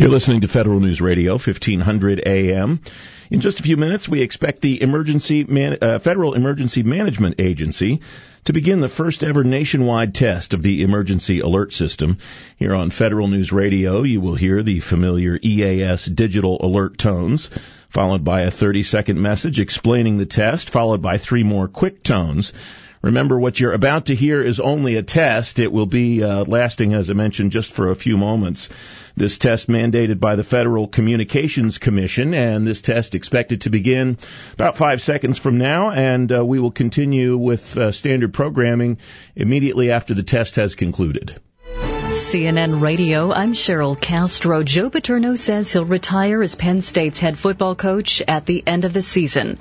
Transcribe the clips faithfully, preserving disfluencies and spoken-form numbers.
You're listening to Federal News Radio, fifteen hundred A M. In just a few minutes, we expect the emergency man, uh, Federal Emergency Management Agency to begin the first ever nationwide test of the emergency alert system. Here on Federal News Radio, you will hear the familiar E A S digital alert tones, followed by a thirty-second message explaining the test, followed by three more quick tones. Remember, what you're about to hear is only a test. It will be uh, lasting, as I mentioned, just for a few moments. This test mandated by the Federal Communications Commission, and this test expected to begin about five seconds from now, and uh, we will continue with uh, standard programming immediately after the test has concluded. C N N Radio, I'm Cheryl Castro. Joe Paterno says he'll retire as Penn State's head football coach at the end of the season.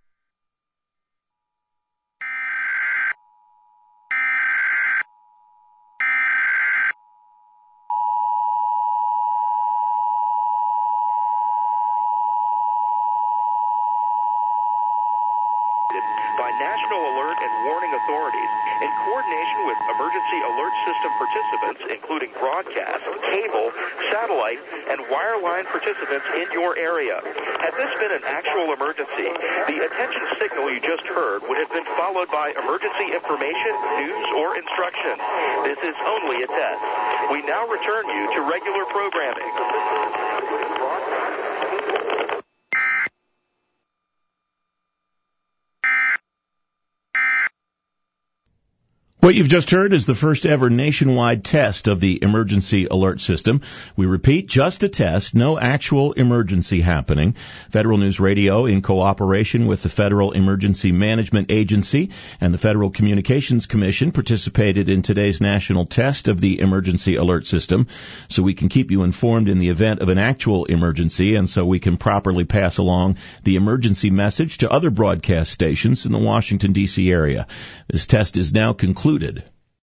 By National Alert and Warning Authorities in coordination with emergency alert system participants, including broadcast, cable, satellite, and wireline participants in your area. Had this been an actual emergency, the attention signal you just heard would have been followed by emergency information, news, or instruction. This is only a test. We now return you to regular programming. What you've just heard is the first ever nationwide test of the emergency alert system. We repeat, just a test, no actual emergency happening. Federal News Radio, in cooperation with the Federal Emergency Management Agency and the Federal Communications Commission, participated in today's national test of the emergency alert system so we can keep you informed in the event of an actual emergency, and so we can properly pass along the emergency message to other broadcast stations in the Washington, D C area. This test is now concluded.